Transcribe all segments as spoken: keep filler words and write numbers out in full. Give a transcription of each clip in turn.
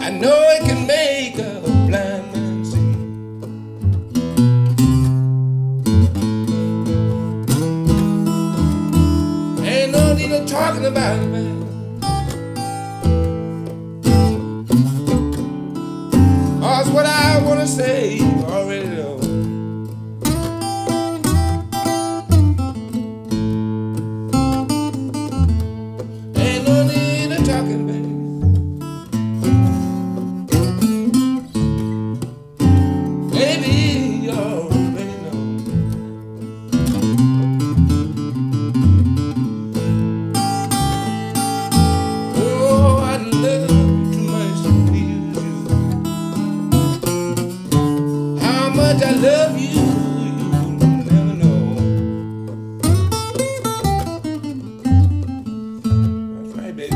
I know it can make a blind man see. Ain't no need of talking about it, man. That's what I wanna say, you already know. Ain't no need of talking, baby. Baby, you already know. Oh, I love you too much to please you. How much I love you, you'll never know. That's right, baby.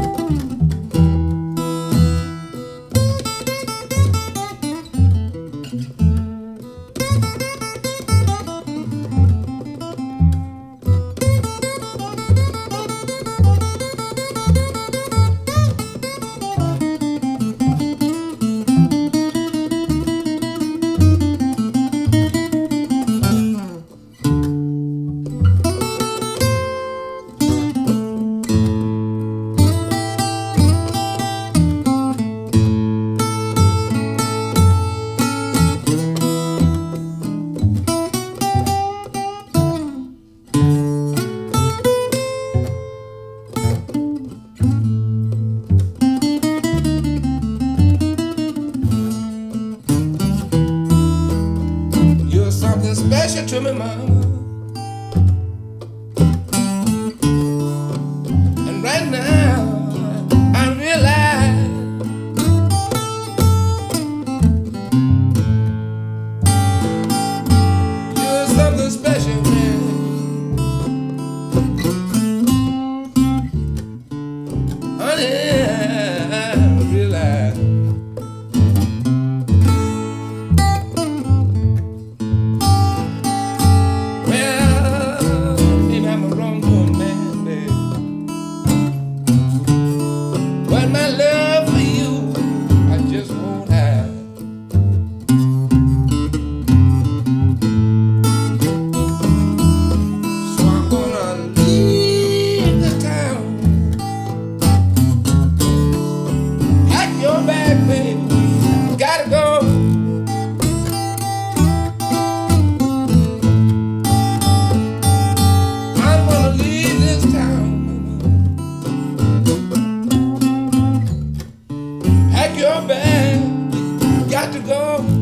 Something special to me, mama. And right now, I realize you're something special, man. Honey, I realize. But my love for you, I just won't hide. So I'm gonna leave this town. Pack your bag, baby, gotta go. I'm gonna leave this town. Pack your bag, got to go.